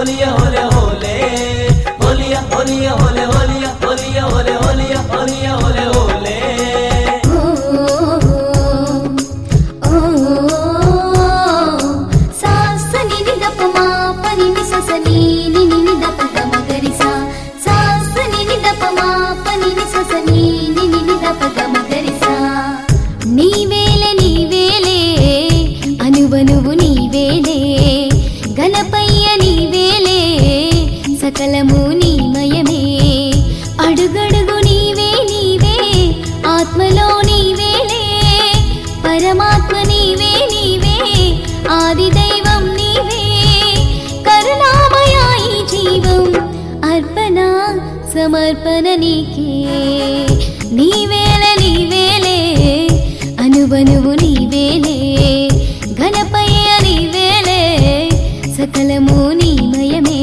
होलिया होले होले होलिया होलिया होले होलिया होलिया होले होलिया होलिया होले होले సకలము నీమయమే అడుగడుగు నీవే నీవే ఆత్మలో నీవేలే పరమాత్మ నీవే నీవే ఆది దైవం నీవే కరుణామయ ఈ జీవం అర్పణ సమర్పణ నీకే నీవేలే నీవేలే అనువనువు నీవేలే ఘనపయ్య నీవేలే సకలము నీమయమే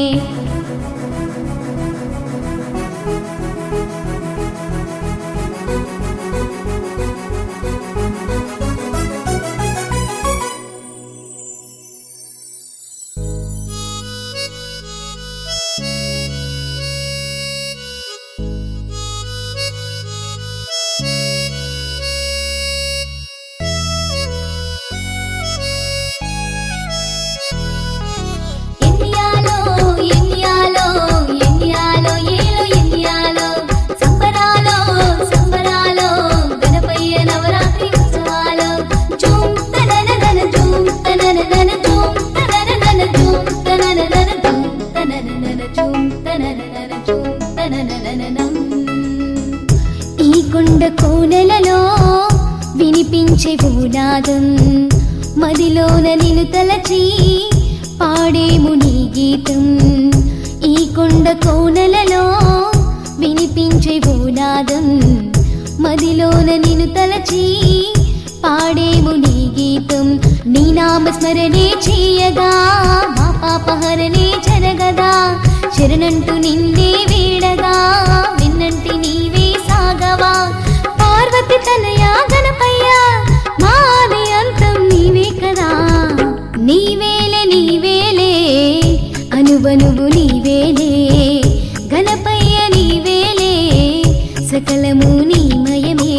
ఈ కొండ కోనలలో వినిపించే భూనాదం మదిలోన నిన్ను తలచి పాడేము నీ గీతం ఈ కొండ కోనలలో వినిపించే భూనాదం మదిలోన నిన్ను తలచి పాడేము నీ గీతం నీ నామస్మరణే చేయగా మా పాపహరణే జరగదా శరణంటూ నిన్నే వీడగా విన్నంటి నీవే సాగవా పార్వతి తనయ గణపయ్య మాది అంతం నీవే కదా నీవేలే నీవేలే అనువనువు నీవేలే గణపయ్య నీవేలే సకలము నీమయమే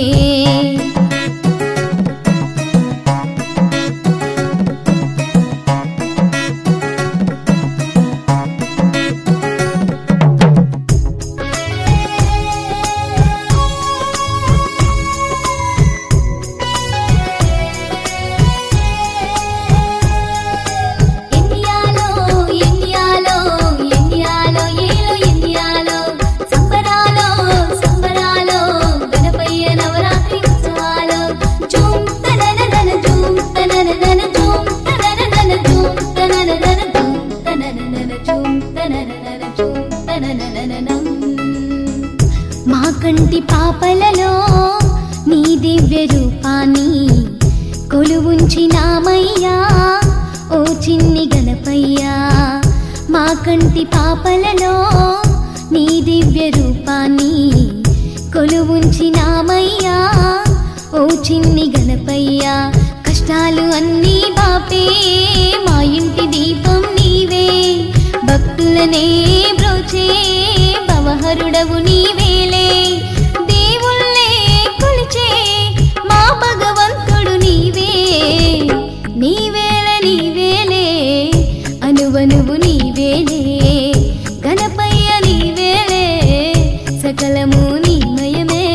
మా కంటి పాపలలో నీ దివ్య రూపాన్ని కొలువుంచినామయ్యా ఓ చిన్ని గణపయ్యా మా కంటి పాపలలో నీ దివ్య రూపాన్ని కొలువుంచినామయ్యా ఓ చిన్ని గణపయ్యా కష్టాలు అన్నీ బాపే మా ఇంటి దీపం నీవే భక్తులనే బ్రోచే భవహరుడవు నీవేలే దేవుళ్ళే కొలిచే మా భగవంతుడు నీవే నీవేలే నీవేలే అనువనువు నీవేలే గణపయ్య నీవేలే సకలము నీమయమే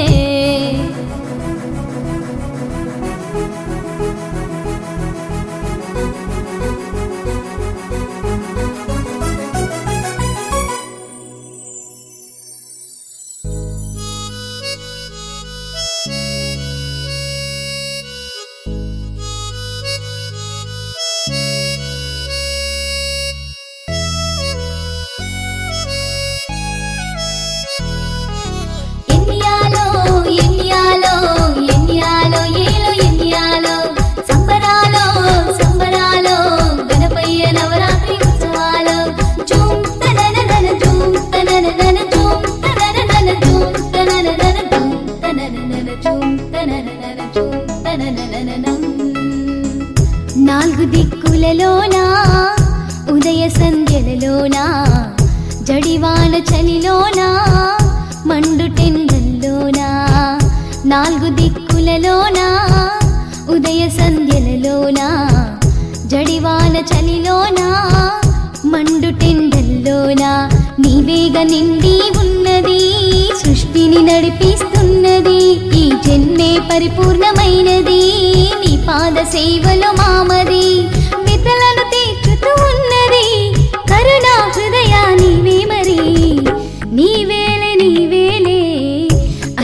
నాలుగు దిక్కులలోనా ఉదయ సంధ్యలలోనా జడివాన చలిలోనా మండు టెండల్లోనా నీవేగా నిండి ఉన్నది సృష్టిని నడిపిస్తున్నది ఈ జన్మే పరిపూర్ణమైనది నీ పాద సేవలో మామది మితలను తీర్చుతూ ఉన్నది కరుణా హృదయా నీవే మరి నీవేలే నీవేలే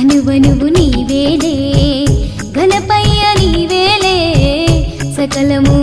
అనువనువు నీవేలే గణపయ్య నీవేలే సకలము